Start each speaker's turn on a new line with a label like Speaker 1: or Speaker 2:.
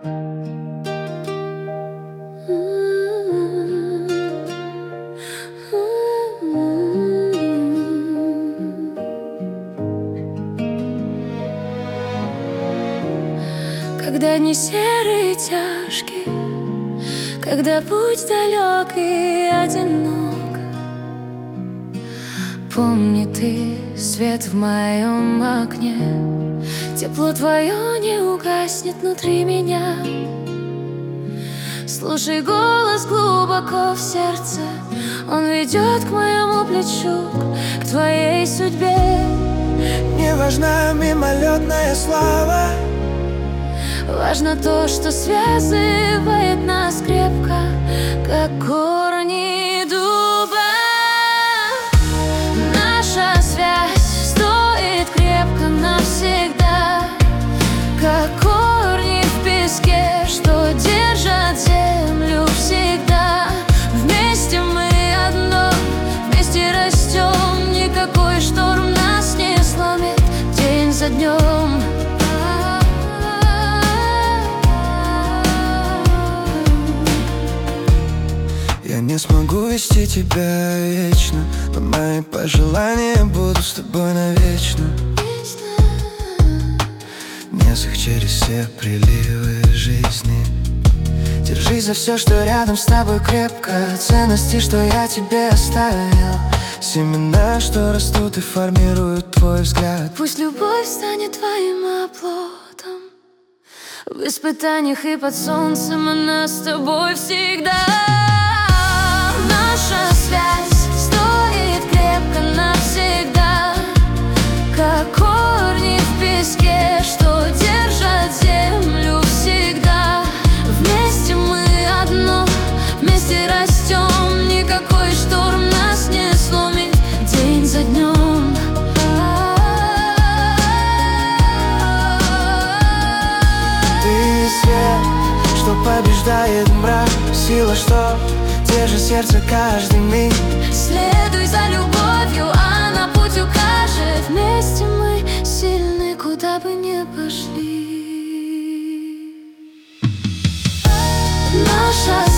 Speaker 1: Когда дни серые и тяжкие, когда путь далек и одинок, помни ты свет в моем окне, тепло твое не угаснет внутри меня. Слушай голос глубоко в сердце, он ведет к моему плечу, к твоей судьбе.
Speaker 2: Не важна мимолетная слава,
Speaker 1: важно то, что связывает нас крепко, как корни дуба. Наша связь стоит крепко навсегда, как корни в песке, что держат землю всегда. Вместе мы одно, вместе растем, никакой шторм нас не сломит день за днем.
Speaker 2: Я не смогу вести тебя вечно, но мои пожелания будут с тобой навечно. Несох через все приливы жизни. Держись за все, что рядом с тобой крепко, ценности, что я тебе оставил, семена, что растут и формируют твой взгляд.
Speaker 1: Пусть любовь станет твоим оплотом, в испытаниях и под солнцем она с тобой всегда. Наша связь стоит крепко навсегда, как корни в песке, что держат землю всегда. Вместе мы одно, вместе растем, никакой шторм нас не сломит день за днем.
Speaker 2: Ты свет, что побеждает мрак, сила, что держит сердце каждый миг.
Speaker 1: Следуй за любовью, она путь укажет. Вместе мы сильны, куда бы ни пошли. Наша